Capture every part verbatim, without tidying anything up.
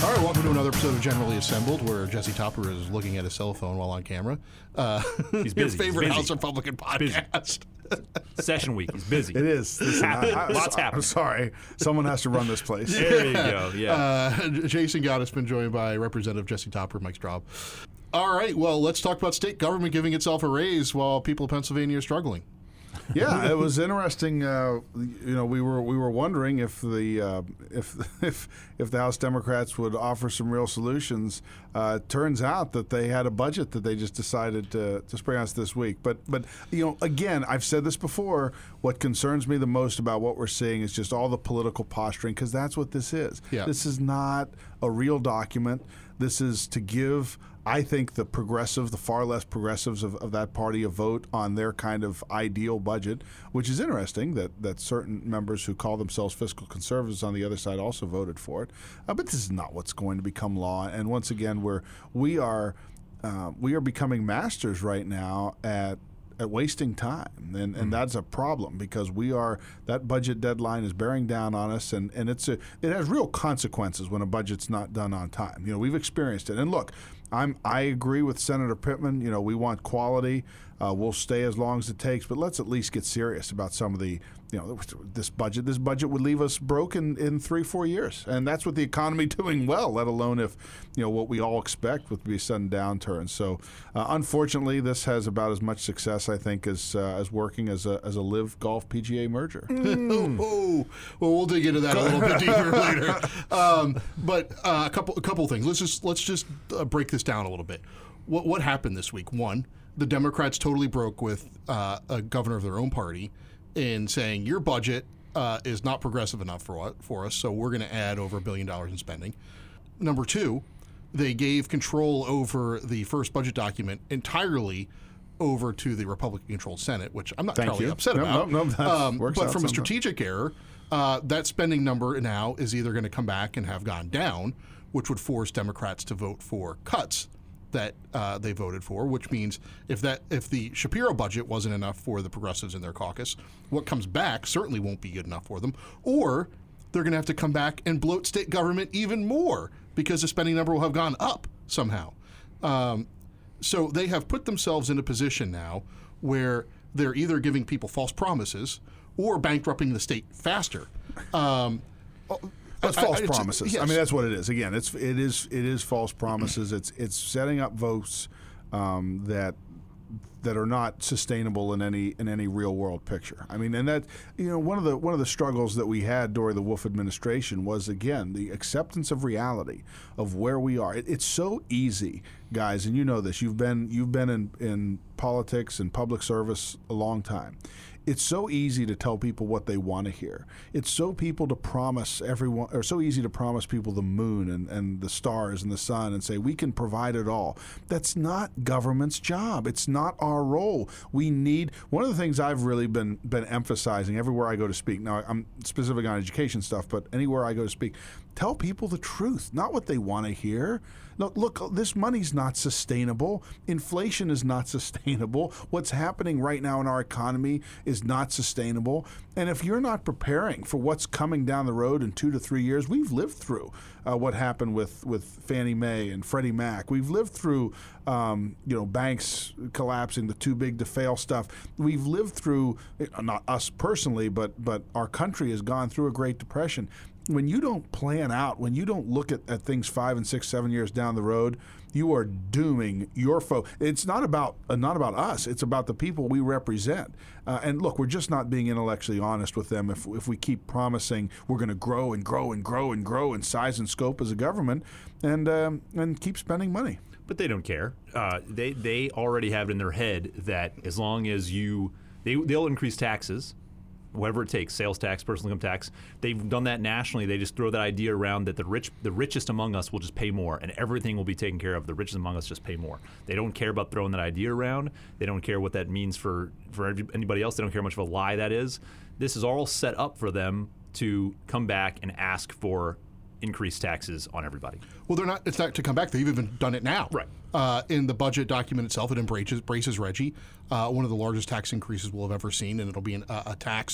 All right, welcome to another episode of Generally Assembled, where Jesse Topper is looking at his cell phone while on camera. Uh, He's busy. His favorite He's busy. House Republican podcast. Session week. He's busy. It is. Listen, Happening. I, I, Lots I'm happening. sorry. Someone has to run this place. There you go. Yeah. Uh, Jason Gott has been joined by Representative Jesse Topper, Mike Straub. All right, well, let's talk about state government giving itself a raise while people of Pennsylvania are struggling. Yeah, it was interesting. Uh, you know, we were we were wondering if the uh, if if if the House Democrats would offer some real solutions. Uh, it turns out that they had a budget that they just decided to, to spring us this week. But but you know, again, I've said this before. What concerns me the most about what we're seeing is just all the political posturing, because that's what this is. Yeah. This is not a real document. This is to give, I think, the progressive, the far less progressives of, of that party a vote on their kind of ideal budget, which is interesting that, that certain members who call themselves fiscal conservatives on the other side also voted for it. Uh, but this is not what's going to become law. And once again, we're, we are uh, we are becoming masters right now at at wasting time, and, and mm-hmm. that's a problem, because we are that budget deadline is bearing down on us, and, and it's a it has real consequences when a budget's not done on time. You know, we've experienced it. And look, I'm I agree with Senator Pittman. You know, we want quality. Uh, we'll stay as long as it takes, but let's at least get serious about some of the, you know, this budget. This budget would leave us broke in, in three, four years, and that's with the economy doing well. Let alone if, you know, what we all expect would be a sudden downturn. So, uh, unfortunately, this has about as much success, I think, as uh, as working as a as a Live Golf P G A merger. Mm. oh, well, we'll dig into that a little bit deeper later. Um, but uh, a couple a couple of things. Let's just let's just uh, break this down a little bit. What what happened this week? One, the Democrats totally broke with uh, a governor of their own party in saying your budget uh, is not progressive enough for for us, so we're going to add over a billion dollars in spending. Number two, they gave control over the first budget document entirely over to the Republican-controlled Senate, which I'm not Thank entirely you. upset No, about. no, no, that um, works but out from a sometimes. strategic error, uh, that spending number now is either going to come back and have gone down, which would force Democrats to vote for cuts that uh, they voted for, which means if that if the Shapiro budget wasn't enough for the progressives in their caucus, what comes back certainly won't be good enough for them, or they're going to have to come back and bloat state government even more because the spending number will have gone up somehow. Um, so they have put themselves in a position now where they're either giving people false promises or bankrupting the state faster. Um, That's I- false I- it's- promises. yes. I mean, that's what it is. Again, it's it is it is false promises. It's it's setting up votes um, that that are not sustainable in any in any real world picture. I mean, and that you know one of the one of the struggles that we had during the Wolf administration was, again, the acceptance of reality of where we are. It, it's so easy, guys, and you know this. You've been you've been in in politics and public service a long time. It's so easy to tell people what they want to hear. It's so people to promise everyone, or so easy to promise people the moon and, and the stars and the sun and say we can provide it all. That's not government's job. It's not our role. We need, one of the things I've really been been emphasizing everywhere I go to speak. Now, I'm specific on education stuff, but anywhere I go to speak, tell people the truth, not what they want to hear. Look, look, this money's not sustainable. Inflation is not sustainable. What's happening right now in our economy is not sustainable. And if you're not preparing for what's coming down the road in two to three years, we've lived through uh, what happened with, with Fannie Mae and Freddie Mac. We've lived through, um, you know, banks collapsing, the too big to fail stuff. We've lived through, not us personally, but but our country has gone through a Great Depression. When you don't plan out, when you don't look at, at things five and six, seven years down the road, you are dooming your foe. It's not about uh, not about us. It's about the people we represent. Uh, and look, we're just not being intellectually honest with them if if we keep promising we're going to grow and grow and grow and grow in size and scope as a government, and um, and keep spending money. But they don't care. Uh, they they already have it in their head that as long as you they they'll increase taxes, whatever it takes, sales tax, personal income tax. They've done that nationally. They just throw that idea around that the rich, the richest among us will just pay more, and everything will be taken care of. The richest among us just pay more. They don't care about throwing that idea around. They don't care what that means for, for anybody else. They don't care much of a lie that is. This is all set up for them to come back and ask for increased taxes on everybody. Well, they're not. It's not to come back. They've even done it now. Right. Uh, in the budget document itself, it embraces, embraces Reggie, uh, one of the largest tax increases we'll have ever seen, and it'll be an, uh, a tax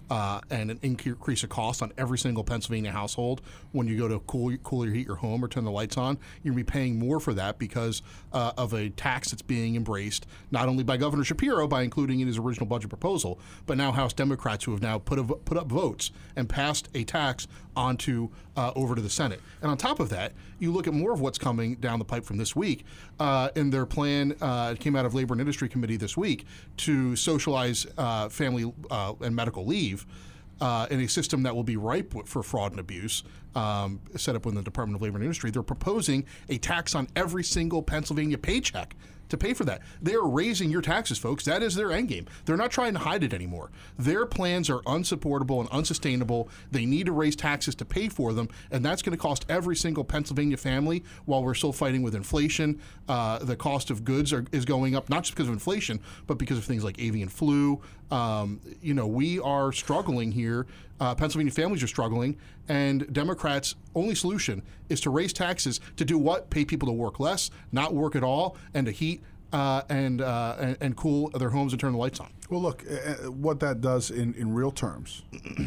uh, and an increase of cost on every single Pennsylvania household when you go to cool, cool or heat your home or turn the lights on. You're going to be paying more for that because uh, of a tax that's being embraced not only by Governor Shapiro by including in his original budget proposal, but now House Democrats who have now put a, put up votes and passed a tax onto uh, over to the Senate. And on top of that, you look at more of what's coming down the pipe from this week. Uh, in their plan, uh, it came out of Labor and Industry Committee this week to socialize uh, family uh, and medical leave uh, in a system that will be ripe for fraud and abuse, um, set up within the Department of Labor and Industry. They're proposing a tax on every single Pennsylvania paycheck to pay for that. They are raising your taxes, folks. That is their end game. They're not trying to hide it anymore. Their plans are unsupportable and unsustainable. They need to raise taxes to pay for them, and that's going to cost every single Pennsylvania family while we're still fighting with inflation. Uh, the cost of goods are, is going up, not just because of inflation, but because of things like avian flu. Um, you know, we are struggling here. Uh, Pennsylvania families are struggling, and Democrats' only solution is to raise taxes to do what? Pay people to work less, not work at all, and to heat uh, and, uh, and and cool their homes and turn the lights on. Well, look, uh, what that does in, in real terms,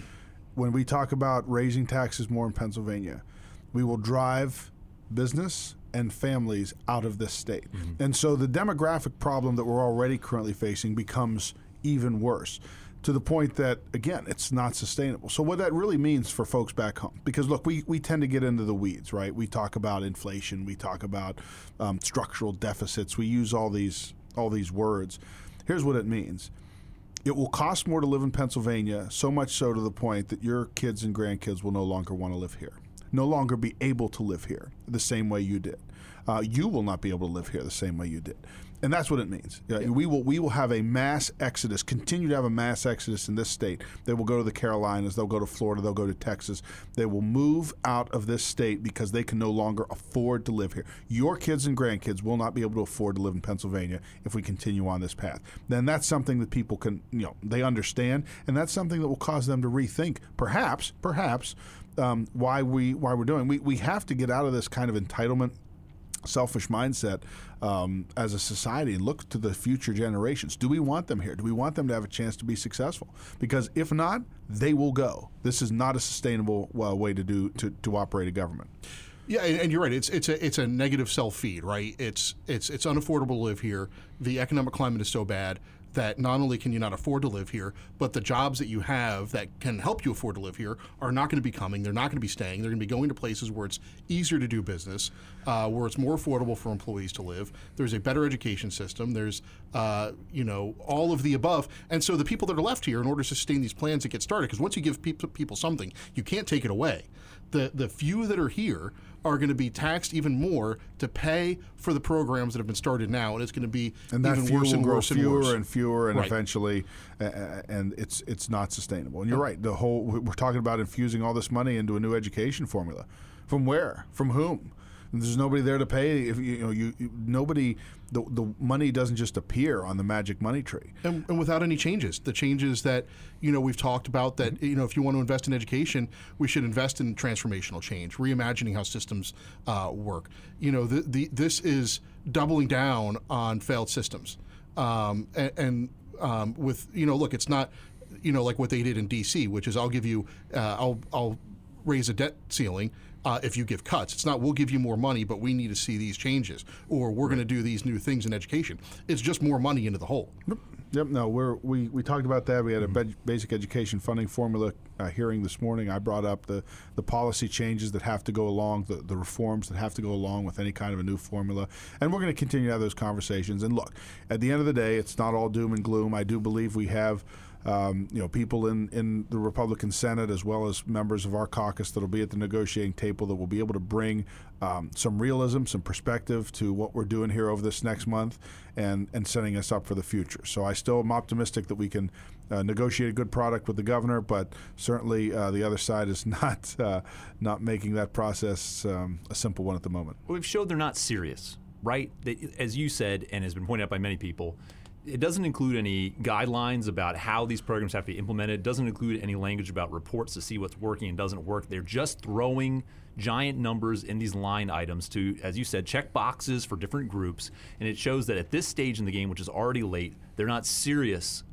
when we talk about raising taxes more in Pennsylvania, we will drive business and families out of this state. Mm-hmm. And so the demographic problem that we're already currently facing becomes even worse, to the point that, again, it's not sustainable. So what that really means for folks back home, because look, we, we tend to get into the weeds, right? We talk about inflation, we talk about um, structural deficits, we use all these all these words. Here's what it means. It will cost more to live in Pennsylvania, so much so to the point that your kids and grandkids will no longer want to live here, no longer be able to live here the same way you did. Uh, you will not be able to live here the same way you did. And that's what it means. Yeah. We will we will have a mass exodus, continue to have a mass exodus in this state. They will go to the Carolinas, they'll go to Florida, they'll go to Texas. They will move out of this state because they can no longer afford to live here. Your kids and grandkids will not be able to afford to live in Pennsylvania if we continue on this path. Then that's something that people can, you know, they understand, and that's something that will cause them to rethink, perhaps, perhaps, um, why we why we're doing. We we have to get out of this kind of entitlement, selfish mindset um, as a society and look to the future generations. Do we want them here? Do we want them to have a chance to be successful? Because if not, they will go. This is not a sustainable uh, way to do to, to operate a government. Yeah, and you're right. It's it's a it's a negative self-feed, right? It's it's it's unaffordable to live here. The economic climate is so bad that not only can you not afford to live here, but the jobs that you have that can help you afford to live here are not going to be coming. They're not going to be staying. They're going to be going to places where it's easier to do business, uh, where it's more affordable for employees to live. There's a better education system. There's, uh, you know, all of the above. And so the people that are left here, in order to sustain these plans that get started, because once you give people, people something, you can't take it away. The the few that are here are going to be taxed even more to pay for the programs that have been started now, and it's going to be and that even worse and will worse grow fewer and worse. and fewer, and Right. eventually, uh, and it's it's not sustainable. And you're right. The whole we're talking about infusing all this money into a new education formula. From where? From whom? And there's nobody there to pay. If you, you know, you, you nobody. The the money doesn't just appear on the magic money tree. And, and without any changes, the changes that, you know, we've talked about that, you know, if you want to invest in education, we should invest in transformational change, reimagining how systems uh, work. You know, the, the, this is doubling down on failed systems. Um, and and um, with, you know, look, it's not, you know, like what they did in D C, which is I'll give you, uh, I'll, I'll raise a debt ceiling. Uh, if you give cuts. It's not we'll give you more money, but we need to see these changes, or we're going to do these new things in education. It's just more money into the hole. Yep. Yep. No, we're, we we talked about that. We had a be- basic education funding formula uh, hearing this morning. I brought up the, the policy changes that have to go along, the, the reforms that have to go along with any kind of a new formula. And we're going to continue to have those conversations. And look, at the end of the day, it's not all doom and gloom. I do believe we have Um, you know, people in, in the Republican Senate, as well as members of our caucus that will be at the negotiating table, that will be able to bring um, some realism, some perspective to what we're doing here over this next month, and, and setting us up for the future. So I still am optimistic that we can uh, negotiate a good product with the governor, but certainly uh, the other side is not uh, not making that process um, a simple one at the moment. We've showed they're not serious, right? They, as you said, and has been pointed out by many people, it doesn't include any guidelines about how these programs have to be implemented. It doesn't include any language about reports to see what's working and doesn't work. They're just throwing giant numbers in these line items to, as you said, check boxes for different groups. And it shows that at this stage in the game, which is already late, they're not serious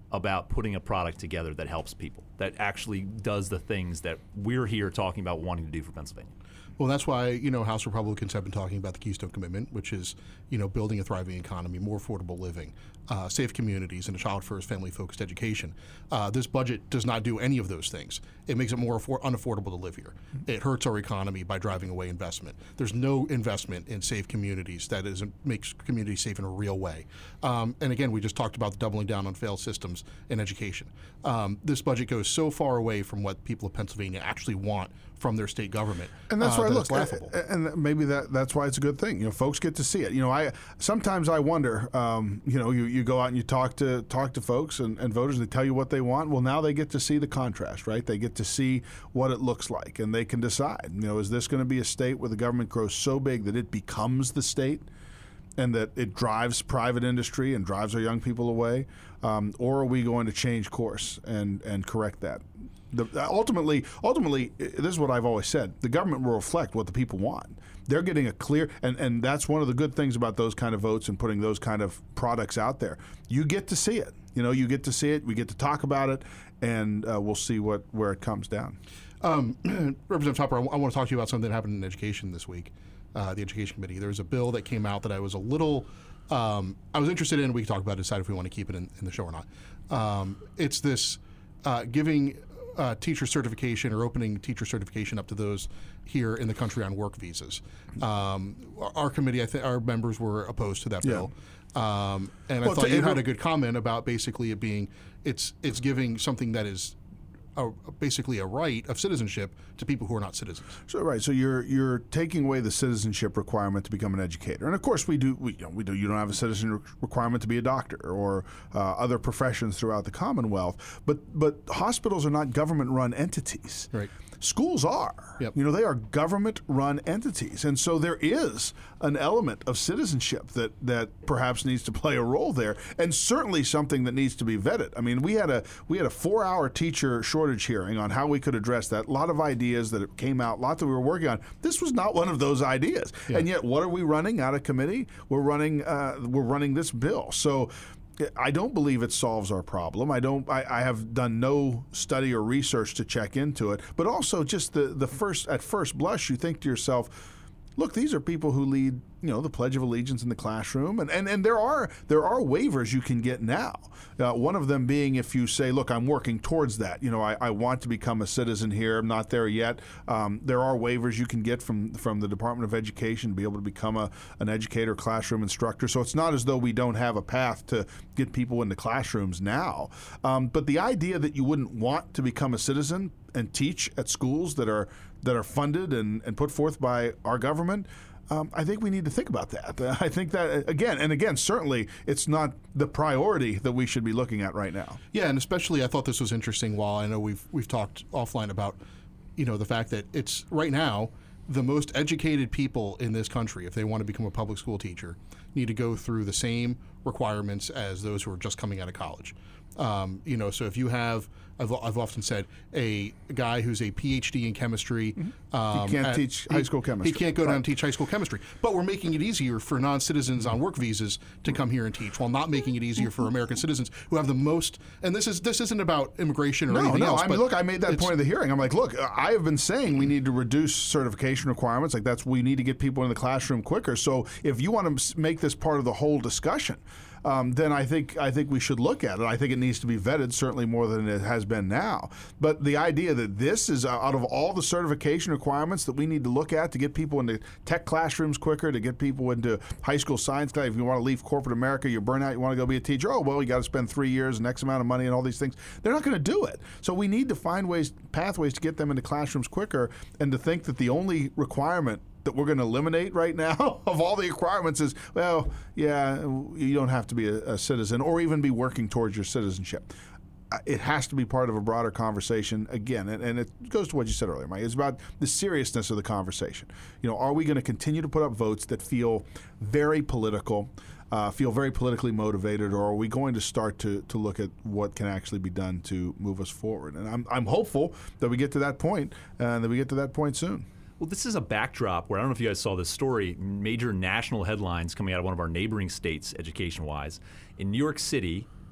about putting a product together that helps people, that actually does the things that we're here talking about wanting to do for Pennsylvania. Well, that's why, you know, House Republicans have been talking about the Keystone Commitment, which is, you know, building a thriving economy, more affordable living, uh, safe communities, and a child-first, family-focused education. Uh, this budget does not do any of those things. It makes it more affor- unaffordable to live here. It hurts our economy by driving away investment. There's no investment in safe communities that is makes communities safe in a real way. Um, and again, we just talked about the doubling down on failed systems in education. Um, this budget goes so far away from what people of Pennsylvania actually want from their state government. And that's uh, why, that look, it's laughable. and maybe that that's why it's a good thing. You know, folks get to see it. You know, I sometimes I wonder. Um, you know, you, you go out and you talk to talk to folks and, and voters. They tell you what they want. Well, now they get to see the contrast, right? They get to see what it looks like, and they can decide. You know, is this going to be a state where the government grows so big that it becomes the state, and that it drives private industry and drives our young people away, um, or are we going to change course and and correct that? The, ultimately, ultimately, this is what I've always said. The government will reflect what the people want. They're getting a clear, and, and that's one of the good things about those kind of votes and putting those kind of products out there. You get to see it. You know, you get to see it. We get to talk about it, and uh, we'll see what where it comes down. Um, Representative Topper, I, w- I want to talk to you about something that happened in education this week, uh, the Education Committee. There was a bill that came out that I was a little, um, I was interested in. We can talk about it, decide if we want to keep it in, in the show or not. Um, it's this uh, giving uh, teacher certification or opening teacher certification up to those here in the country on work visas. Um, our, our committee, I think our members were opposed to that Yeah. bill. Um, and Well, I thought to- you had a good comment about basically it being, it's it's giving something that is a, basically a right of citizenship to people who are not citizens. So right, so you're you're taking away the citizenship requirement to become an educator, and of course we do. We, you know, we do. You don't have a citizen re- requirement to be a doctor or uh, other professions throughout the Commonwealth. But but hospitals are not government-run entities. Right. Schools are. Yep. You know, they are government-run entities, and so there is an element of citizenship that that perhaps needs to play a role there, and certainly something that needs to be vetted. I mean, we had a we had a four-hour teacher shortage hearing on how we could address that. A lot of ideas that came out, a lot that we were working on. This was not one of those ideas, Yeah. and yet what are we running out of committee? We're running uh, we're running this bill. So I don't believe it solves our problem. I don't. I, I have done no study or research to check into it. But also, just the the first at first blush, you think to yourself, look, these are people who lead, you know, the Pledge of Allegiance in the classroom, and, and, and there are there are waivers you can get now. Uh, one of them being if you say, look, I'm working towards that. You know, I, I want to become a citizen here. I'm not there yet. Um, there are waivers you can get from from the Department of Education to be able to become a an educator, classroom instructor. So it's not as though we don't have a path to get people into classrooms now. Um, but the idea that you wouldn't want to become a citizen and teach at schools that are that are funded and, and put forth by our government, um, I think we need to think about that. Uh, I think that, again, and again, certainly it's not the priority that we should be looking at right now. Yeah, and especially I thought this was interesting. While I know we've we've talked offline about, you know, the fact that it's right now the most educated people in this country, if they want to become a public school teacher, need to go through the same requirements as those who are just coming out of college. Um, you know, so if you have, I've, I've often said, a guy who's a P H D in chemistry. Mm-hmm. Um, He can't at- teach he- high school chemistry. He can't go down Right. and teach high school chemistry. But we're making it easier for non-citizens on work visas to come here and teach, while not making it easier for American citizens who have the most. And this is this isn't about immigration or No, anything no. else. I mean, but look, I made that it's- point of the hearing. I'm like, look, I have been saying we need to reduce certification requirements. Like that's we need to get people in the classroom quicker. So if you want to make this part of the whole discussion, um, then I think I think we should look at it. I think it needs to be vetted certainly more than it has been now. But the idea that this is uh, out of all the certification requirements that we need to look at to get people into tech classrooms quicker, to get people into high school science class. If you want to leave corporate America, you're burnt out, you want to go be a teacher. Oh well, you got to spend three years and X amount of money and all these things. They're not going to do it. So we need to find ways, pathways to get them into classrooms quicker. And to think that the only requirement that we're going to eliminate right now of all the requirements is, well, yeah, you don't have to be a, a citizen or even be working towards your citizenship. Uh, It has to be part of a broader conversation again, and, and it goes to what you said earlier, Mike. It's about the seriousness of the conversation. You know, are we going to continue to put up votes that feel very political, uh, feel very politically motivated, or are we going to start to to look at what can actually be done to move us forward? And I'm I'm hopeful that we get to that point, uh, and that we get to that point soon. Well, this is a backdrop where I don't know if you guys saw this story, major national headlines coming out of one of our neighboring states, education-wise. In New York City,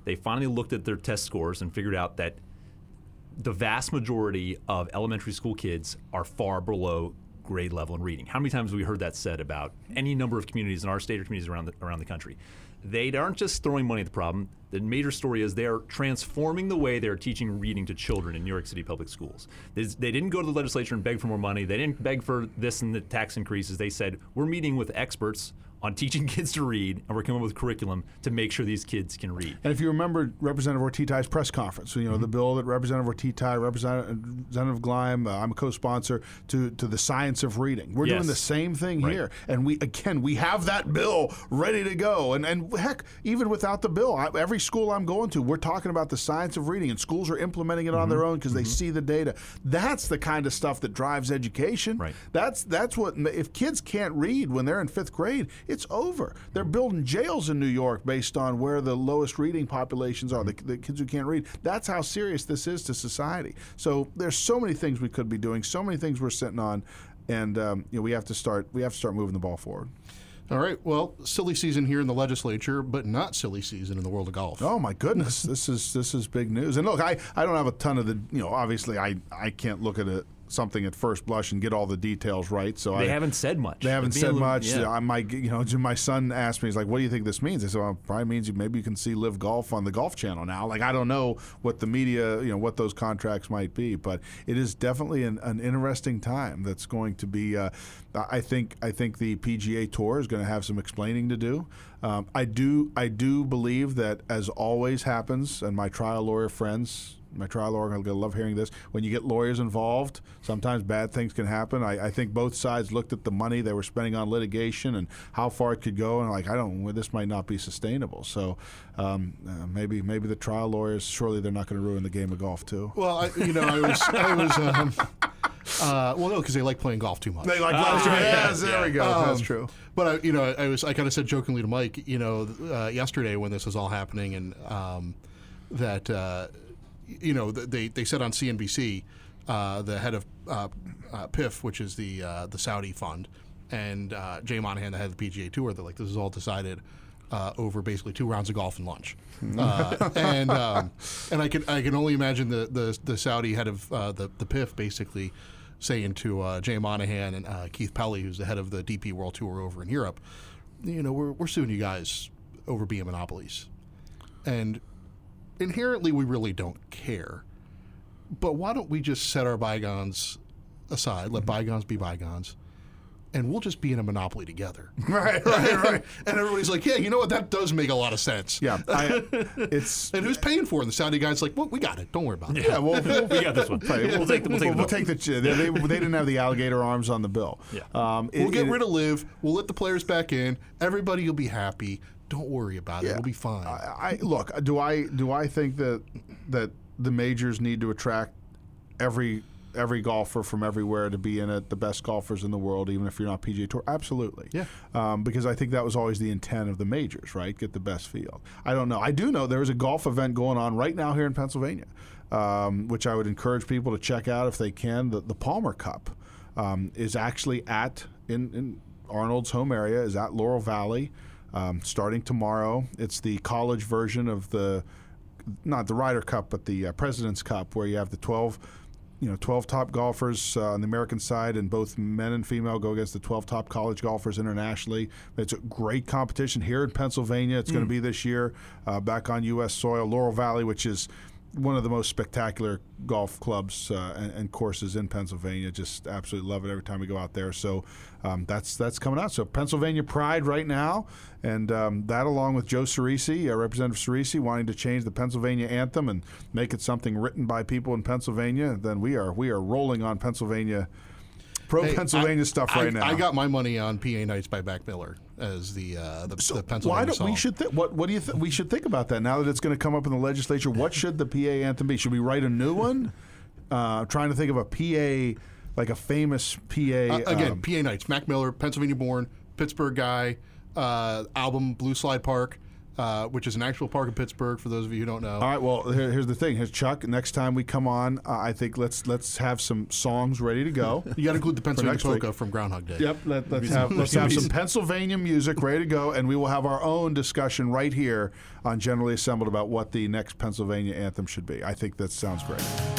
they finally looked at their test scores and figured out that the vast majority of elementary school kids are far below grade level in reading. How many times have we heard that said about any number of communities in our state or communities around the, around the country? They aren't just throwing money at the problem. The major story is they're transforming the way they're teaching reading to children in New York City public schools. They, they didn't go to the legislature and beg for more money. They didn't beg for this and the tax increases. They said, we're meeting with experts on teaching kids to read, and we're coming up with curriculum to make sure these kids can read. And if you remember Representative Ortitai's press conference, so, you know, mm-hmm. the bill that Representative Ortitai, Representative Gleim, uh, I'm a co-sponsor, to, to the science of reading. We're yes. doing the same thing right. here. And we, again, we have that bill ready to go. And, and heck, even without the bill, I, every school I'm going to, we're talking about the science of reading, and schools are implementing it mm-hmm. on their own because mm-hmm. they see the data. That's the kind of stuff that drives education. Right. That's, that's what, if kids can't read when they're in fifth grade, it's over. They're building jails in New York based on where the lowest reading populations are, the, the kids who can't read. That's how serious this is to society. So there's so many things we could be doing, so many things we're sitting on, and um, you know, we have to start we have to start moving the ball forward. All right. Well, silly season here in the legislature, but not silly season in the world of golf. Oh my goodness, this is this is big news. And look, I, I don't have a ton of the you know obviously I, I can't look at it. Something at first blush and get all the details right. So they I, haven't said much. They haven't said little, much. Yeah. I, my, you know, my son asked me, he's like, "What do you think this means?" I said, "Well, it probably means you, maybe you can see Live Golf on the Golf Channel now." Like, I don't know what the media, you know, what those contracts might be, but it is definitely an, an interesting time. That's going to be. Uh, I think. I think the P G A Tour is going to have some explaining to do. Um, I do. I do believe that, as always happens, and my trial lawyer friends. My trial lawyer, I'm going to love hearing this. When you get lawyers involved, sometimes bad things can happen. I, I think both sides looked at the money they were spending on litigation and how far it could go, and like, I don't, well, this might not be sustainable. So um, uh, maybe maybe the trial lawyers, surely they're not going to ruin the game of golf too. Well, I, you know, I was, I was. Um, uh, well, no, because they like playing golf too much. They like, uh, yeah, yes, there yeah. we go. Um, That's true. But I, you know, I was, I kind of said jokingly to Mike, you know, uh, yesterday when this was all happening, and um, that. Uh, You know, they they said on C N B C, uh, the head of uh, uh, P I F, which is the uh, the Saudi fund, and uh, Jay Monahan, the head of the P G A Tour, they're like, this is all decided uh, over basically two rounds of golf and lunch. uh, and um, and I can I can only imagine the the, the Saudi head of uh, the the P I F basically saying to uh, Jay Monahan and uh, Keith Pelley, who's the head of the D P World Tour over in Europe, you know, we're we're suing you guys over being monopolies, and inherently, we really don't care. But why don't we just set our bygones aside, let bygones be bygones, and we'll just be in a monopoly together. Right, right, right. And everybody's like, yeah, you know what? That does make a lot of sense. Yeah. I, it's And who's paying for it? And the Saudi guy's like, well, we got it. Don't worry about it. Yeah, well, we'll, we got this one. Right, We'll take the, we'll take the, we'll take the they, they, they didn't have the alligator arms on the bill. Yeah. Um, it, We'll get it, rid of Liv. We'll let the players back in. Everybody will be happy. Don't worry about it. Yeah. It'll be fine. I, I look. Do I do I think that that the majors need to attract every every golfer from everywhere to be in it, the best golfers in the world, even if you're not P G A Tour? Absolutely. Yeah. Um, because I think that was always the intent of the majors, right? Get the best field. I don't know. I do know there is a golf event going on right now here in Pennsylvania, um, which I would encourage people to check out if they can. The, the Palmer Cup um, is actually at in, in Arnold's home area, is at Laurel Valley. Um, starting tomorrow. It's the college version of the, not the Ryder Cup, but the uh, President's Cup, where you have the twelve, you know, twelve top golfers uh, on the American side, and both men and female go against the twelve top college golfers internationally. It's a great competition here in Pennsylvania. It's mm. going to be this year uh, back on U S soil. Laurel Valley, which is one of the most spectacular golf clubs uh, and, and courses in Pennsylvania. Just absolutely love it every time we go out there. So um, that's that's coming out. So Pennsylvania Pride right now, and um, that along with Joe Cerisi, uh, Representative Cerisi, wanting to change the Pennsylvania anthem and make it something written by people in Pennsylvania. Then we are we are rolling on Pennsylvania. Pro hey, Pennsylvania I, stuff I, right now. I got my money on P A Nights by Mac Miller as the uh, the, so the Pennsylvania why don't song. we should th- what what do you th- we should think about that now that it's going to come up in the legislature? What should the P A anthem be? Should we write a new one? Uh, trying to think of a P A, like a famous P A. Uh, again, um, P A Nights. Mac Miller, Pennsylvania born, Pittsburgh guy. Uh, album Blue Slide Park. uh, which is an actual park in Pittsburgh. For those of you who don't know. All right. Well, here, here's the thing. Here's Chuck. Next time we come on, uh, I think let's let's have some songs ready to go. You got to include the Pennsylvania next week. polka from Groundhog Day. Yep. Let, let's have let's have some Pennsylvania music ready to go, and we will have our own discussion right here on Generally Assembled about what the next Pennsylvania anthem should be. I think that sounds great.